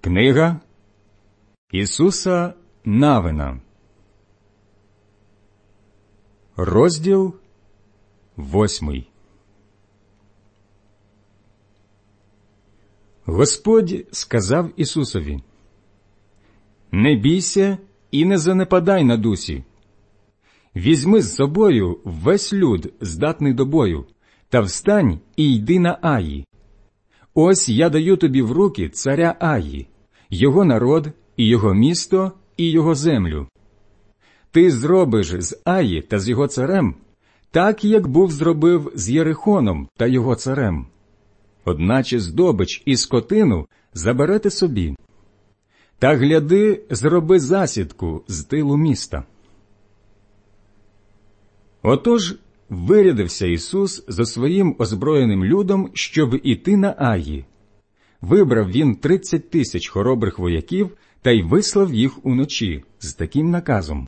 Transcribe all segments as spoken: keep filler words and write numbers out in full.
Книга Ісуса Навина. Розділ восьмий. Господь сказав Ісусові: «Не бійся і не занепадай на дусі. Візьми з собою весь люд, здатний до бою, та встань і йди на Аї. Ось я даю тобі в руки царя Аї, його народ, і його місто, і його землю. Ти зробиш з Аї та з його царем так, як був зробив з Єрихоном та його царем. Одначе здобич і скотину заберете собі. Та гляди, зроби засідку з тилу міста». Отож вирядився Ісус за своїм озброєним людом, щоб іти на Аї. Вибрав він тридцять тисяч хоробрих вояків та й вислав їх уночі з таким наказом: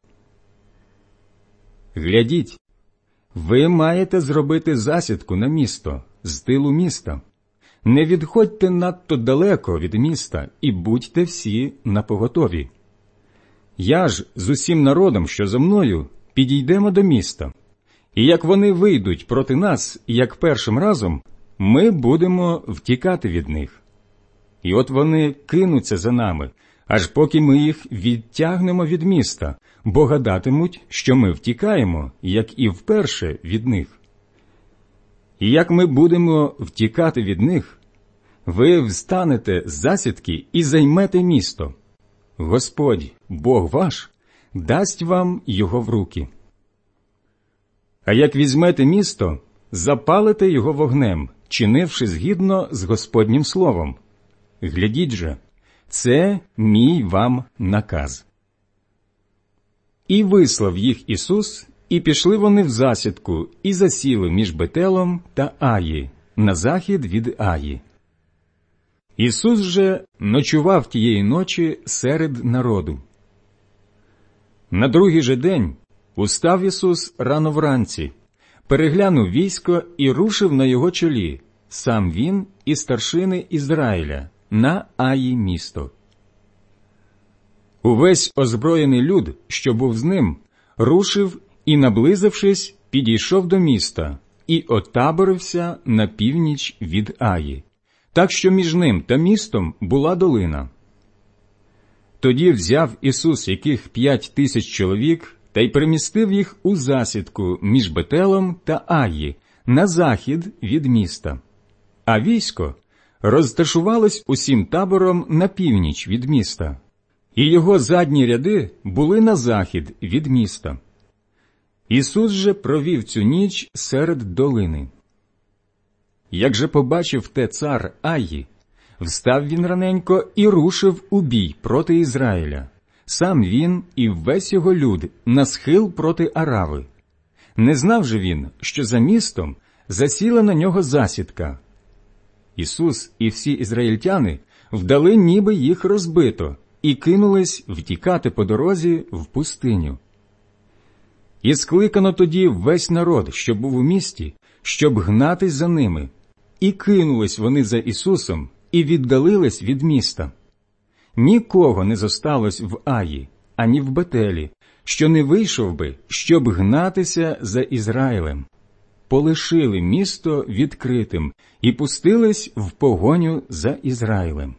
«Глядіть, ви маєте зробити засідку на місто, з тилу міста. Не відходьте надто далеко від міста і будьте всі напоготові. Я ж з усім народом, що зо мною, підійдемо до міста. І як вони вийдуть проти нас, як першим разом, ми будемо втікати від них. І от вони кинуться за нами, аж поки ми їх відтягнемо від міста, бо гадатимуть, що ми втікаємо, як і вперше від них. І як ми будемо втікати від них, ви встанете з засідки і займете місто. Господь, Бог ваш, дасть вам його в руки. А як візьмете місто, запалите його вогнем, чинивши згідно з Господнім словом. Глядіть же, це мій вам наказ». І вислав їх Ісус, і пішли вони в засідку, і засіли між Бетелом та Аї, на захід від Аї. Ісус же ночував тієї ночі серед народу. На другий же день устав Ісус рано вранці, переглянув військо і рушив на його чолі, сам він і старшини Ізраїля, на Аї місто. Увесь озброєний люд, що був з ним, рушив і, наблизившись, підійшов до міста і отаборився на північ від Аї, так що між ним та містом була долина. Тоді взяв Ісус яких п'ять тисяч чоловік та й примістив їх у засідку між Бетелом та Аї, на захід від міста. А військо розташувалось усім табором на північ від міста, і його задні ряди були на захід від міста. Ісус же провів цю ніч серед долини. Як же побачив те цар Аї, встав він раненько і рушив у бій проти Ізраїля, сам він і весь його люд на схил проти Арави. Не знав же він, що за містом засіла на нього засідка. Ісус і всі ізраїльтяни вдали, ніби їх розбито, і кинулись втікати по дорозі в пустиню. І скликано тоді весь народ, що був у місті, щоб гнатись за ними, і кинулись вони за Ісусом, і віддалились від міста. Нікого не зосталось в Аї, ані в Бетелі, що не вийшов би, щоб гнатися за Ізраїлем. Полишили місто відкритим і пустились в погоню за Ізраїлем.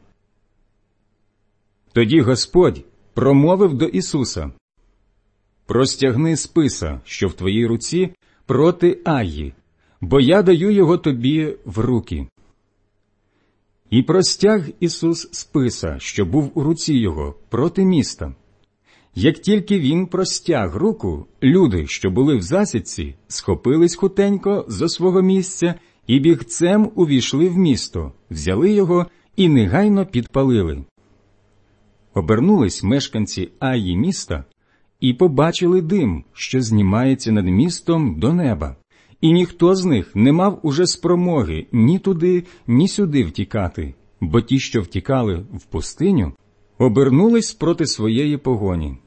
Тоді Господь промовив до Ісуса: «Простягни списа, що в твоїй руці, проти Аї, бо я даю його тобі в руки». І простяг Ісус списа, що був у руці його, проти міста. Як тільки він простяг руку, люди, що були в засідці, схопились хутенько зо свого місця і бігцем увійшли в місто, взяли його і негайно підпалили. Обернулись мешканці Аї міста і побачили дим, що знімається над містом до неба, і ніхто з них не мав уже спромоги ні туди, ні сюди втікати, бо ті, що втікали в пустиню, обернулись проти своєї погоні.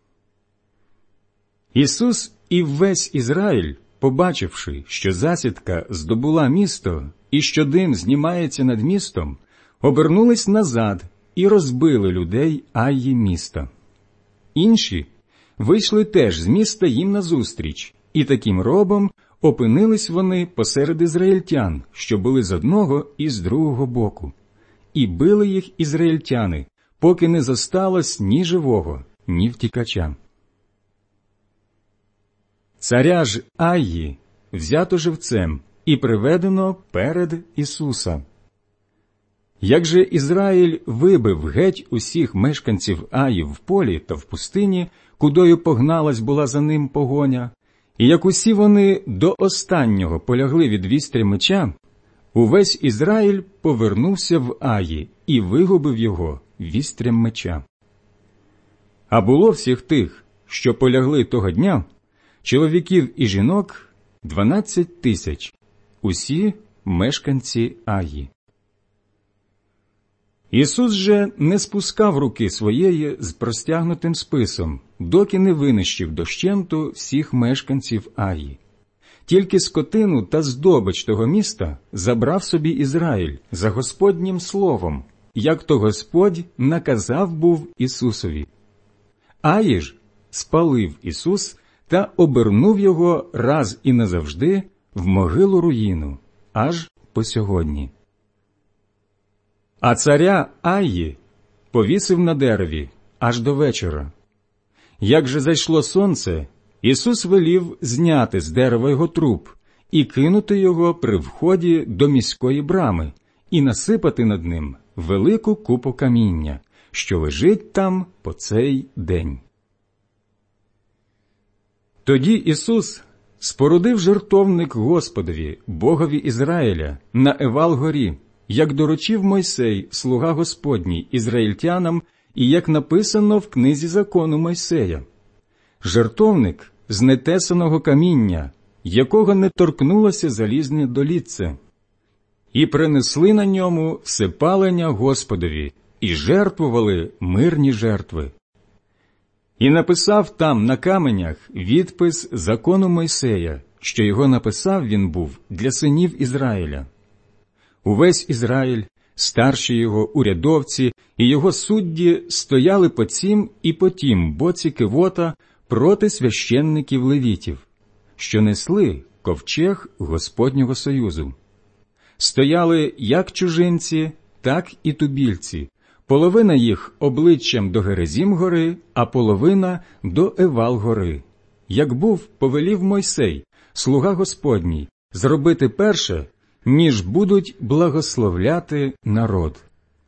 Ісус і весь Ізраїль, побачивши, що засідка здобула місто і що дим знімається над містом, обернулись назад і розбили людей Аї міста. Інші вийшли теж з міста їм назустріч, і таким робом опинились вони посеред ізраїльтян, що були з одного і з другого боку. І били їх ізраїльтяни, поки не зосталось ні живого, ні втікача. Царя ж Аї взято живцем і приведено перед Ісуса. Як же Ізраїль вибив геть усіх мешканців Аї в полі та в пустині, кудою погналась була за ним погоня, і як усі вони до останнього полягли від вістря меча, увесь Ізраїль повернувся в Аї і вигубив його вістрям меча. А було всіх тих, що полягли того дня, чоловіків і жінок дванадцять тисяч, усі мешканці Аї. Ісус же не спускав руки своєї з простягнутим списом, доки не винищив дощенту всіх мешканців Аї. Тільки скотину та здобич того міста забрав собі Ізраїль за Господнім словом, як то Господь наказав був Ісусові. Аї ж спалив Ісус та обернув його раз і назавжди в могилу руїну, аж по сьогодні. А царя Аї повісив на дереві аж до вечора. Як же зайшло сонце, Ісус велів зняти з дерева його труп і кинути його при вході до міської брами і насипати над ним велику купу каміння, що лежить там по цей день. Тоді Ісус спорудив жертовник Господові, Богові Ізраїля, на Евал-горі, як доручив Мойсей, слуга Господній, ізраїльтянам, і як написано в книзі закону Мойсея. Жертовник з нетесаного каміння, якого не торкнулося залізне долітце. І принесли на ньому всепалення Господові, і жертвували мирні жертви. І написав там на каменях відпис закону Мойсея, що його написав він був для синів Ізраїля. Увесь Ізраїль, старші його урядовці і його судді стояли по цім і по тім боці кивота проти священників левітів, що несли ковчег Господнього союзу. Стояли як чужинці, так і тубільці, половина їх обличчям до Герезім-гори, а половина до Евал-гори. Як був, повелів Мойсей, слуга Господній, зробити перше, ніж будуть благословляти народ.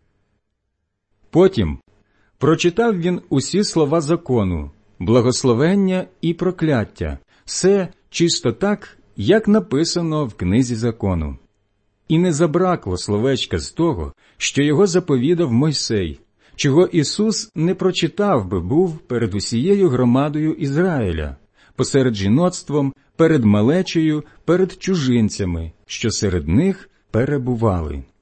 Потім прочитав він усі слова закону, благословення і прокляття, все чисто так, як написано в книзі закону. І не забракло словечка з того, що його заповідав Мойсей, чого Ісус не прочитав би був перед усією громадою Ізраїля, посеред жіноцтвом, перед малечею, перед чужинцями, що серед них перебували.